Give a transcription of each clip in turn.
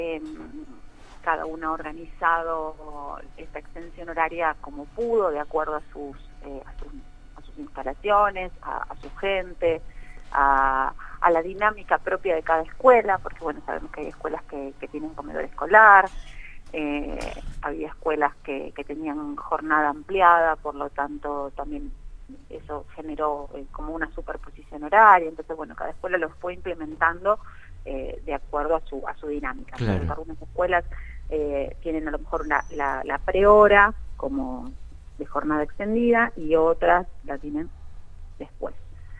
Cada uno ha organizado esta extensión horaria como pudo, de acuerdo a sus instalaciones, a su gente, a la dinámica propia de cada escuela, porque bueno, sabemos que hay escuelas que tienen comedor escolar, había escuelas que tenían jornada ampliada, por lo tanto también eso generó como una superposición horaria. Entonces bueno, cada escuela lo fue implementando de acuerdo a su dinámica. Claro. Entonces, algunas escuelas tienen a lo mejor la prehora como de jornada extendida y otras la tienen después.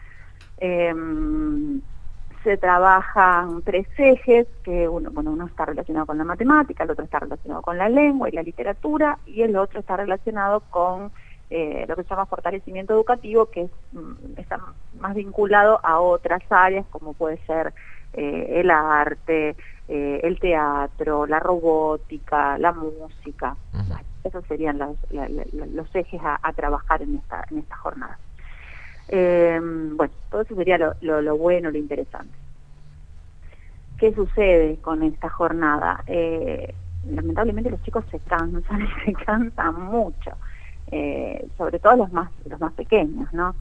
Se trabajan 3 ejes, que uno está relacionado con la matemática, el otro está relacionado con la lengua y la literatura, y el otro está relacionado con lo que se llama fortalecimiento educativo, que está más vinculado a otras áreas, como puede ser el arte, el teatro, la robótica, la música. Uh-huh. Esos serían los ejes a trabajar en esta jornada. Bueno, todo eso sería lo bueno, lo interesante. ¿Qué sucede con esta jornada? Lamentablemente los chicos se cansan y se cansan mucho, sobre todo los más pequeños, ¿no?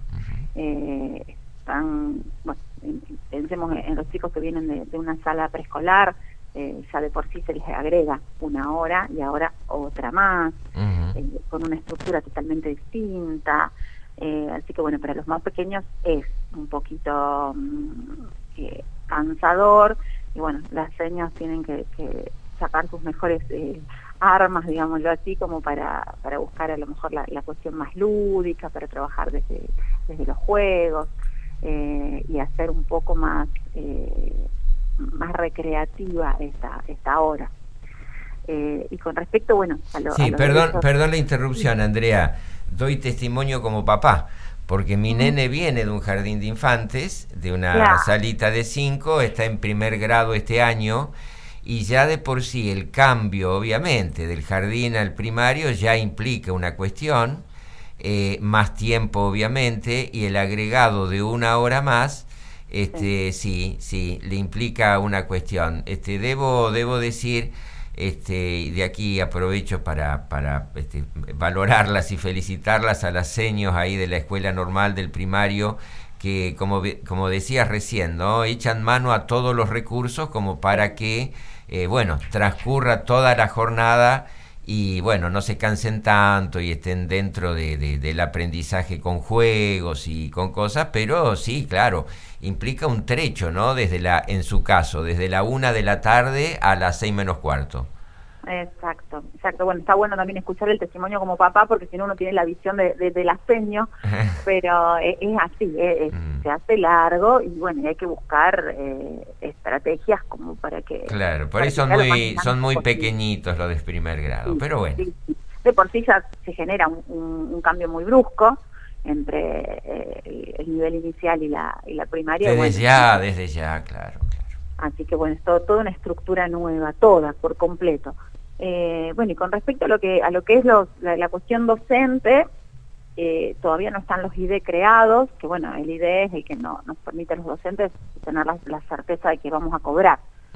Pensemos en los chicos que vienen de una sala preescolar, ya de por sí se les agrega 1 hora y ahora otra más, con una estructura totalmente distinta. Así que bueno, para los más pequeños es un poquito cansador, y bueno, las señas tienen que sacar sus mejores armas, digámoslo así, como para buscar a lo mejor la cuestión más lúdica, para trabajar desde los juegos, y hacer un poco más recreativa esta hora. Y con respecto, bueno, Sí, perdón la interrupción, Andrea. Doy testimonio como papá, porque mi nene viene de un jardín de infantes, de una salita de 5, está en primer grado este año, y ya de por sí el cambio, obviamente, del jardín al primario ya implica una cuestión, más tiempo, obviamente, y el agregado de 1 hora más, sí, le implica una cuestión. Debo decir... y de aquí aprovecho para valorarlas y felicitarlas a las seños ahí de la escuela normal del primario, que como decías recién, ¿no? Echan mano a todos los recursos como para que transcurra toda la jornada y bueno, no se cansen tanto y estén dentro del aprendizaje con juegos y con cosas, pero sí, claro, implica un trecho, ¿no? En su caso, desde la 1 de la tarde a las 6 menos cuarto. Exacto. Bueno, está bueno también escuchar el testimonio como papá, porque si no uno tiene la visión de las seños, pero es así, se hace largo y bueno, y hay que buscar estrategias como para que... Claro, por eso son muy pequeñitos los de primer grado, pero bueno. Sí. De por sí ya se genera un cambio muy brusco entre el nivel inicial y la primaria. Desde ya, claro. Así que bueno, es toda una estructura nueva, toda, por completo. Bueno, y con respecto a lo que es la cuestión docente, todavía no están los IDE creados, que bueno, el IDE es el que nos permite a los docentes tener la certeza de que vamos a cobrar.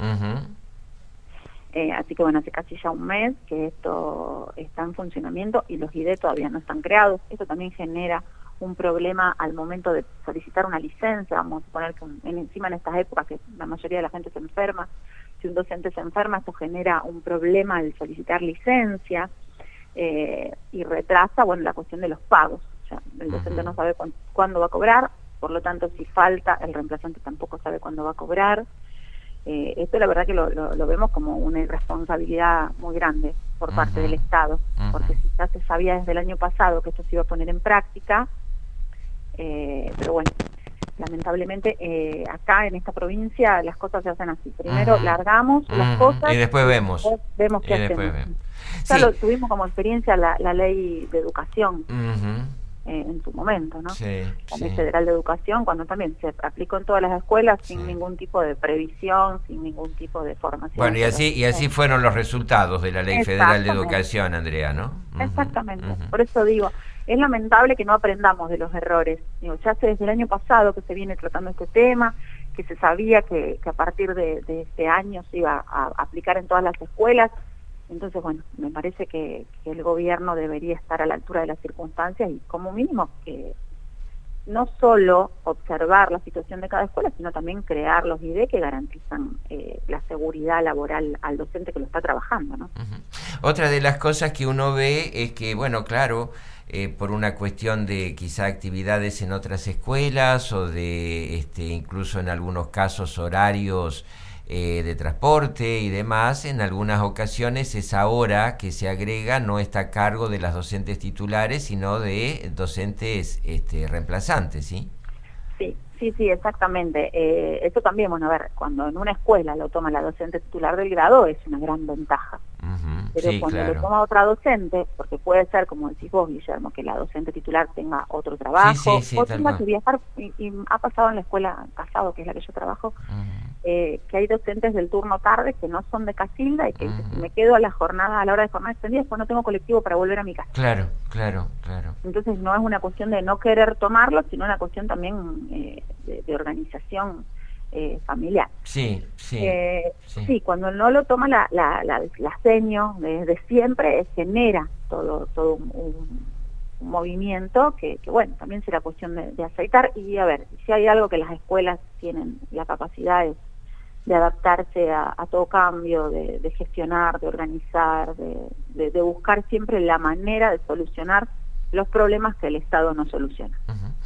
Así que bueno, hace casi ya 1 mes que esto está en funcionamiento y los IDE todavía no están creados. Esto también genera un problema al momento de solicitar una licencia. Vamos a suponer que encima en estas épocas que la mayoría de la gente se enferma, si un docente se enferma, esto genera un problema al solicitar licencia, y retrasa, bueno, la cuestión de los pagos. O sea, el docente no sabe cuándo va a cobrar, por lo tanto, si falta, el reemplazante tampoco sabe cuándo va a cobrar. Esto la verdad que lo vemos como una irresponsabilidad muy grande por parte del Estado, porque si ya se sabía desde el año pasado que esto se iba a poner en práctica, pero bueno, lamentablemente acá en esta provincia las cosas se hacen así. Primero largamos las cosas y después vemos qué hacemos. Ya lo tuvimos como experiencia la ley de educación en su momento, ¿no? La ley federal de educación, cuando también se aplicó en todas las escuelas sin ningún tipo de previsión, sin ningún tipo de formación. Bueno, y así fueron los resultados de la ley federal de educación, Andrea, ¿no? Exactamente. Por eso digo, es lamentable que no aprendamos de los errores. Digo, ya hace desde el año pasado que se viene tratando este tema, que se sabía que a partir de este año se iba a aplicar en todas las escuelas. Entonces, bueno, me parece que el gobierno debería estar a la altura de las circunstancias y como mínimo que no solo observar la situación de cada escuela, sino también crear los ID que garantizan la seguridad laboral al docente que lo está trabajando, ¿no? Otra de las cosas que uno ve es que, bueno, claro, por una cuestión de quizá actividades en otras escuelas o de incluso en algunos casos horarios de transporte y demás, en algunas ocasiones esa hora que se agrega no está a cargo de las docentes titulares, sino de docentes reemplazantes, ¿sí? Sí, exactamente. Eso también, bueno, a ver, cuando en una escuela lo toma la docente titular del grado es una gran ventaja. Pero sí, cuando claro, lo toma otra docente, porque puede ser, como decís vos, Guillermo, que la docente titular tenga otro trabajo, sí, o tenga que viajar, y ha pasado en la escuela Casado, que es la que yo trabajo, que hay docentes del turno tarde que no son de Casilda y que dicen, si me quedo a la hora de jornada extendida, después no tengo colectivo para volver a mi casa. Claro. Entonces no es una cuestión de no querer tomarlo, sino una cuestión también de organización familiar. Sí, cuando no lo toma la seño desde siempre, genera todo un movimiento que bueno, también será cuestión de aceitar. Y a ver, si hay algo que las escuelas tienen la capacidad de adaptarse a todo cambio, de gestionar, de organizar, de buscar siempre la manera de solucionar los problemas que el Estado no soluciona.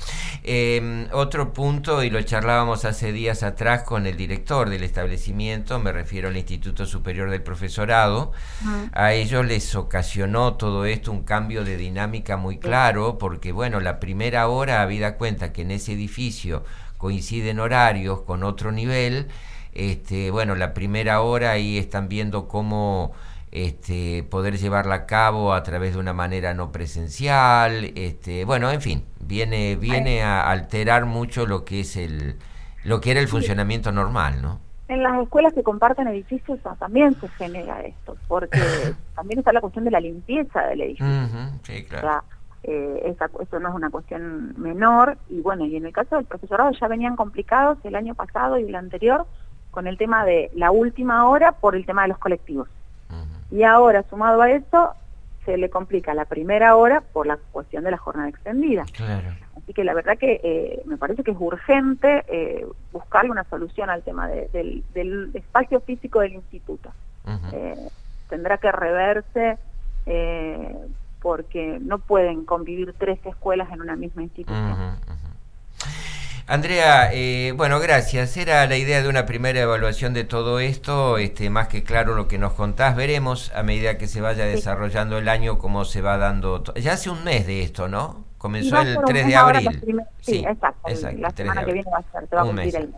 Otro punto, y lo charlábamos hace días atrás con el director del establecimiento, me refiero al Instituto Superior del Profesorado, a ellos les ocasionó todo esto un cambio de dinámica muy claro, porque bueno, la primera hora, habida cuenta que en ese edificio coinciden horarios con otro nivel, bueno, la primera hora ahí están viendo cómo poder llevarla a cabo a través de una manera no presencial, bueno, en fin, viene a alterar mucho lo que es lo que era el funcionamiento normal, ¿no? En las escuelas que comparten edificios también se genera esto, porque también está la cuestión de la limpieza del edificio. Sí, claro. O sea, esto no es una cuestión menor, y bueno, y en el caso del profesorado ya venían complicados el año pasado y el anterior con el tema de la última hora por el tema de los colectivos. Y ahora, sumado a eso, se le complica la primera hora por la cuestión de la jornada extendida. Claro. Así que la verdad que me parece que es urgente buscarle una solución al tema del espacio físico del instituto. Tendrá que reverse porque no pueden convivir 3 escuelas en una misma institución. Andrea, bueno, gracias. Era la idea de una primera evaluación de todo esto, más que claro lo que nos contás. Veremos a medida que se vaya desarrollando el año cómo se va dando. Ya hace un mes de esto, ¿no? Comenzó el 3 de abril. Sí, exacto. La semana que viene va a cumplir el mes.